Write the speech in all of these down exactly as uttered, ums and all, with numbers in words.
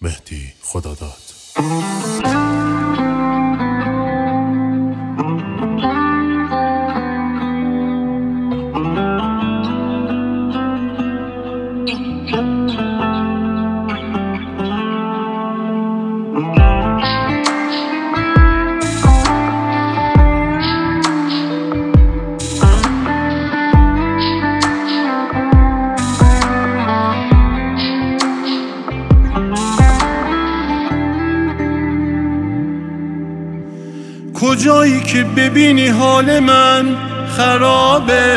مهدی خداداد. کجایی که ببینی حال من خرابه،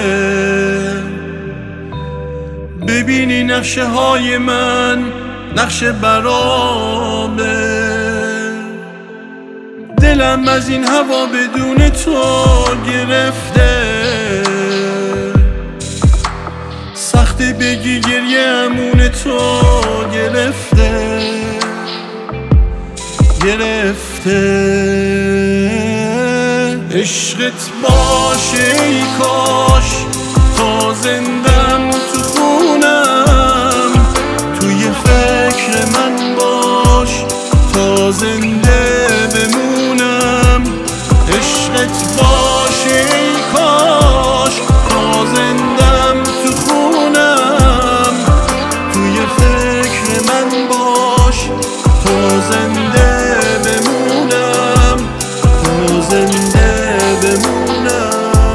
ببینی نقشه های من نقشه برابه، دلم از این هوا بدون تو گرفته، سخته بگی گریه امون تو گرفته گرفته. عشقت باشه ای کاش تا زندم تو خونم، توی فکر من باش تا زنده بمونم. عشقت باشه ای کاش تا زندم تو خونم، توی فکر من باش تا زنده بمونم، تا زنده بمونم.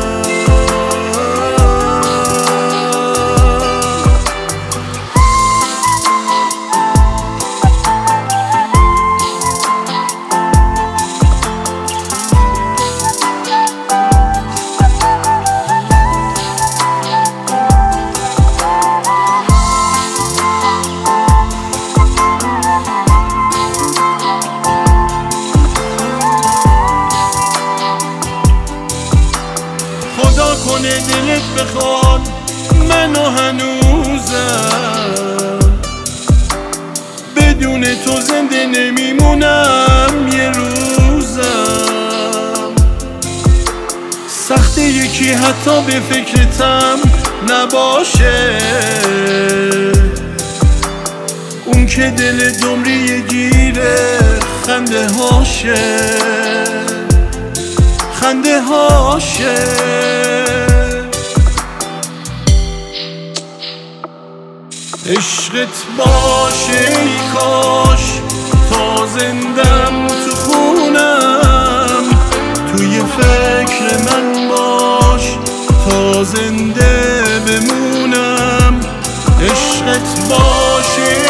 خدا کنه دلت بخواد منو هنوزم، بدون تو زنده نمیمونم یه روزم. سخته یکی حتی به فکرتم نباشه، اون که دل دمری گیره خنده هاشه خنده هاشه. عشقت باشه ای کاش تا زندم تو خونم، توی فکر من باش تا زنده بمونم. عشقت باشه